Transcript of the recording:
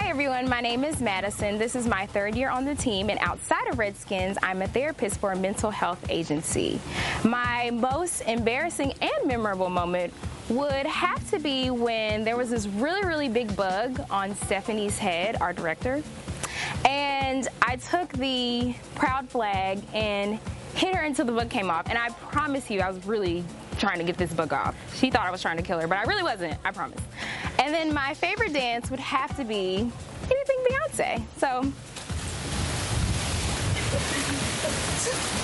everyone, my name is Madison. This is my third year on the team, and outside of Redskins, I'm a therapist for a mental health agency. My most embarrassing and memorable moment would have to be when there was this really big bug on Stephanie's head, our director, and I took the proud flag and hit her until the bug came off, and I promise you I was really trying to get this bug off. She thought I was trying to kill her, but I really wasn't, I promise. And then my favorite dance would have to be anything Beyonce. So